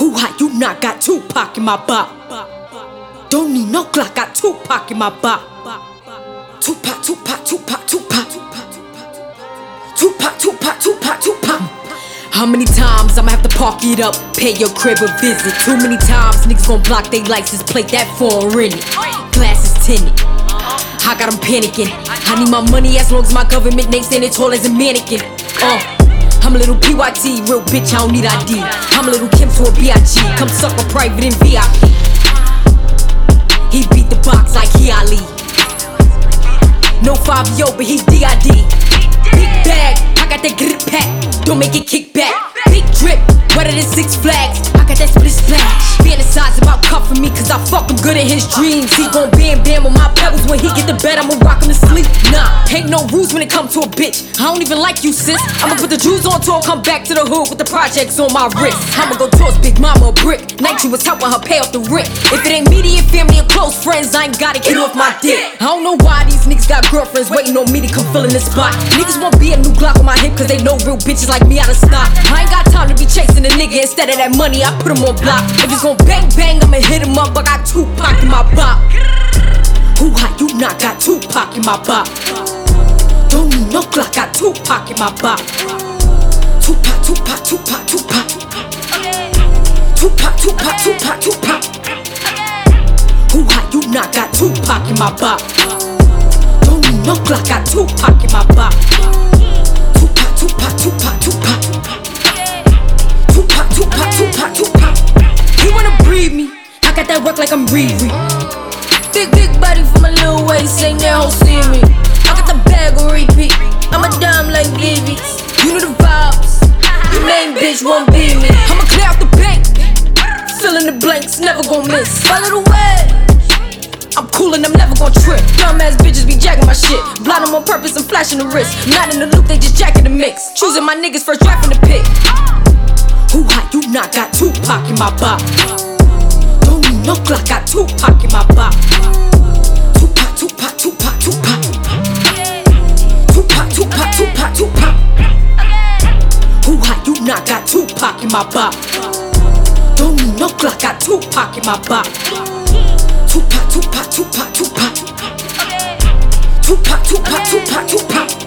Who hot, you not, got Tupac in my bop. Don't need no Glock, got Tupac in my bop. Tupac, Tupac, Tupac, Tupac. Tupac, Tupac, Tupac, Tupac. How many times I'ma have to park it up, pay your crib a visit? Too many times niggas gon' block they license plate, that phone rented. Glasses tinted, I got them panicking. I need my money as long as my government name standing tall as a mannequin. I'm a little PYT, real bitch, I don't need ID. I'm a little Kim to a B.I.G. Come suck my private in VIP. He beat the box like he Ali. No 5-0, but he D.I.D. Big bag, I got that grip pack. Don't make it kick back. Big drip, wetter than Six Flags. I got that split splash. Fantasize about cuffing me, cause I fuck him good in his dreams. He gon' bam bam on my pebbles. When he get to bed, I'ma rock him to sleep. Nah, ain't no rules when it comes to a bitch. I don't even like you, sis. I'ma put the jewels on till I come back to the hood with the projects on my wrist. I'ma go toss Big Mama a brick. Night was helping her pay off the rent. If it ain't immediate family and close friends, I ain't gotta get off my dick. I don't know why these niggas got girlfriends waiting on me to come fill in this spot. Niggas want be a new Glock on my hip cause they know real bitches like me out of stock. I ain't got time to be chasing a nigga. Instead of that money, I put him on block. If he's gon' bang bang, I'ma hit him up. I got Tupac in my bop. Who hot, you not, got Tupac in my bop. Don't need no Glock, got Tupac in my bop. Tupac, Tupac, Tupac, Tupac. Tupac, Tupac, Tupac, Tupac. Who hot, you not, got Tupac in my bop. Don't need no Glock, got Tupac in my bop. Tupac, Tupac, Tupac, Tupac. Tupac, Tupac, Tupac, Tupac. He wanna breathe me, I got that work like I'm Riri. Big body from a little waist, ain't that hoe see me. I got the bag on repeat, I'm a dime like Gibby. You know the vibes, your main bitch won't be me. I'ma clear out the bank, fill in the blanks, never gon' miss. My little way, I'm cool and I'm never gon' trip. Dumbass bitches be jacking my shit. Blind them on purpose and flashing the wrist. Not in the loop, they just jacking the mix. Choosing my niggas first draft from the pick. Who hot, you not, got Tupac in my bop. Don't need no Glock, got Tupac in my bop. Tupac, Tupac, Tupac, Tupac. Tupac, Tupac, Tupac, Tupac. Who hot, you not, got Tupac in my bop. Don't need no Glock, got Tupac in my bop. Tupac, Tupac, Tupac, Tupac. Tupac, Tupac, Tupac, Tupac.